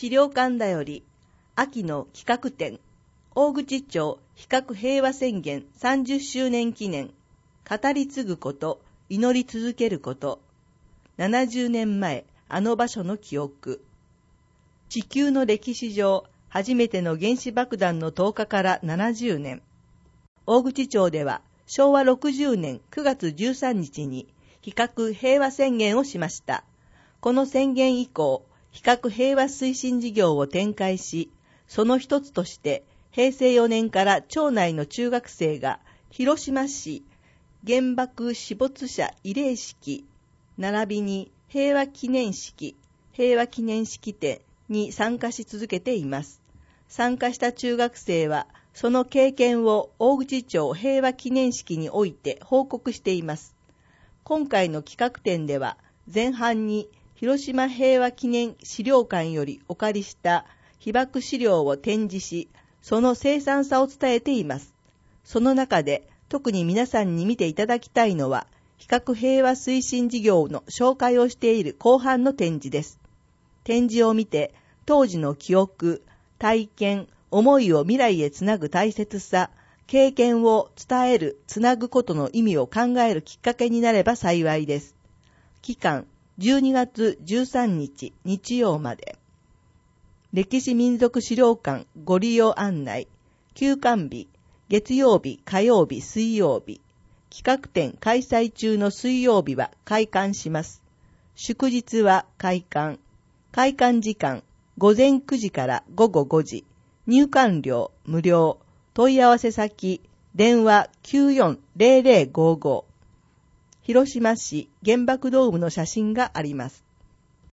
資料館だより、秋の企画展、大口町非核平和宣言30周年記念、語り継ぐこと、祈り続けること、70年前、あの場所の記憶。地球の歴史上、初めての原子爆弾の投下から70年。大口町では、昭和60年9月13日に、非核平和宣言をしました。この宣言以降、非核平和推進事業を展開し、その一つとして、平成4年から町内の中学生が、広島市原爆死没者慰霊式、並びに平和記念式典に参加し続けています。参加した中学生は、その経験を大口町平和記念式において報告しています。今回の企画展では、前半に広島平和記念資料館よりお借りした被爆資料を展示し、その凄惨さを伝えています。その中で特に皆さんに見ていただきたいのは、非核平和推進事業の紹介をしている後半の展示です。展示を見て、当時の記憶、体験、思いを未来へつなぐ大切さ、経験を伝える、つなぐことの意味を考えるきっかけになれば幸いです。期間、12月13日日曜まで。歴史民族資料館ご利用案内。休館日、月曜日、火曜日、水曜日。企画展開催中の水曜日は開館します。祝日は開館。開館時間、午前9時から午後5時。入館料無料。問い合わせ先、電話 940055。広島市原爆ドームの写真があります。